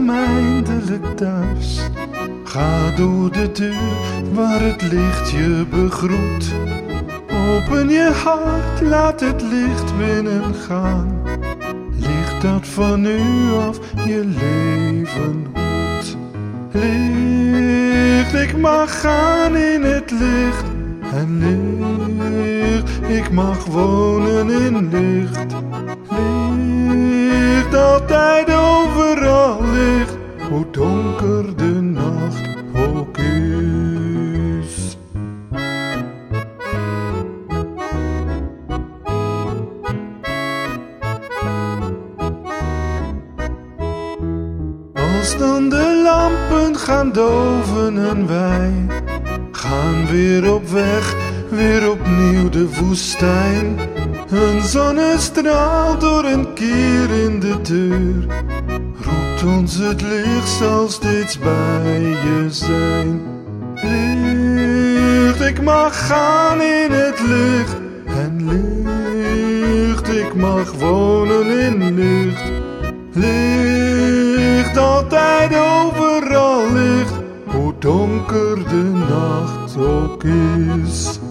kom eindelijk thuis. Ga door de deur waar het licht je begroet. Open je hart, laat het licht binnengaan. Licht dat van nu af je leven hoedt. Licht, ik mag gaan in het licht. En licht, ik mag wonen in licht. Licht, altijd overal licht, hoe donker de nacht ook is. Als dan de lampen gaan doven en wij gaan weer op weg, weer opnieuw de woestijn. Een zonnestraal door een kier in de deur roept ons, het licht zal steeds bij je zijn. Licht, ik mag gaan in het licht. En licht, ik mag wonen in licht. Licht, altijd overal licht, hoe donker de nacht ook is.